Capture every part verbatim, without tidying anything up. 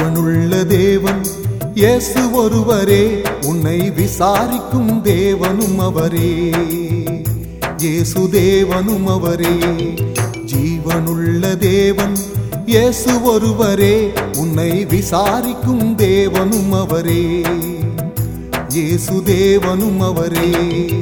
ஜீவனுள்ள தேவன் இயேசு ஒருவரே, உன்னை விசாரிக்கும் தேவனும் அவரே. இயேசு தேவனும் அவரே. ஜீவனுள்ள தேவன் இயேசு ஒருவரே, உன்னை விசாரிக்கும் தேவனும் அவரே. இயேசு தேவனும் அவரே.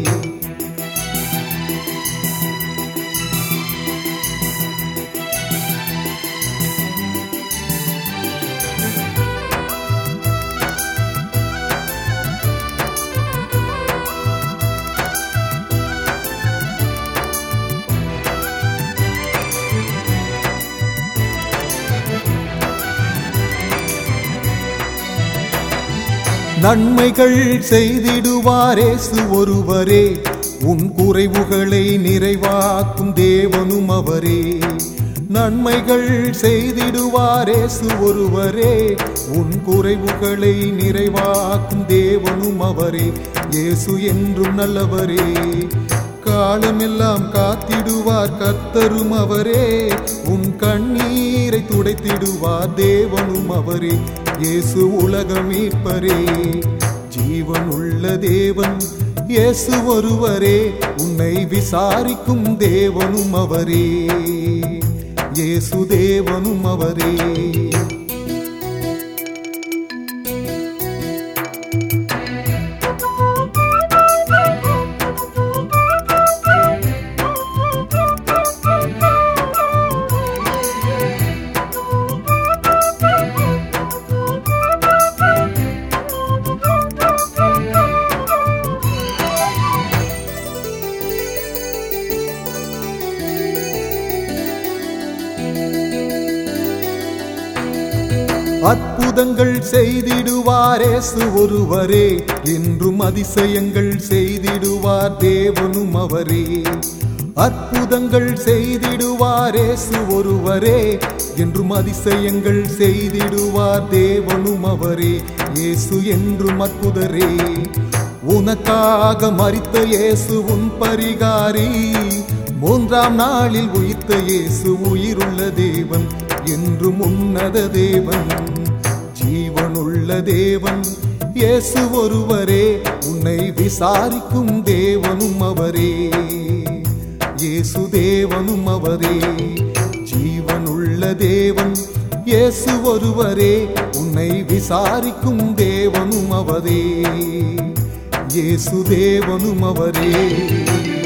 நன்மைகள் செய்திடுவார் இயேசு ஒருவரே, உன் குறைவுகளை நிறைவாக்கும் தேவனும் அவரே. நன்மைகள் செய்திடுவார் இயேசு ஒருவரே, உன் குறைவுகளை நிறைவாக்கும் தேவனும் அவரே. இயேசு என்றும் நல்லவரே, காலமெல்லாம் காத்திடுவார் கர்த்தரும் அவரே. உன் கண்ணீரை துடைத்திடுவார் தேவனும் அவரே. இயேசு உலக மீட்பரே. ஜீவனுள்ள தேவன் இயேசு ஒருவரே, உன்னை விசாரிக்கும் தேவனும் அவரே. இயேசு தேவனும் அவரே. அற்புதங்கள் செய்திடுவார் இயேசு ஒருவரே, என்றும் அதிசயங்கள் செய்திடுவார் தேவனும் அவரே. அற்புதங்கள் செய்திடுவார் இயேசு ஒருவரே, என்றும் அதிசயங்கள் செய்திடுவார் தேவனும் அவரே. இயேசு என்றும் அற்புதரே. உனக்காக மரித்த இயேசு உன் பரிகாரி, மூன்றாம் நாளில் உயிர்த்த இயேசு உயிருள்ள தேவன், என்றும் உன்னத தேவன். ஜீவனுள்ள தேவன் இயேசு ஒருவரே, உன்னை விசாரிக்கும் தேவனும் அவரே. இயேசு தேவனும் அவரே. ஜீவனுள்ள தேவன் இயேசு ஒருவரே, உன்னை விசாரிக்கும் தேவனும் அவரே. இயேசு தேவனும் அவரே.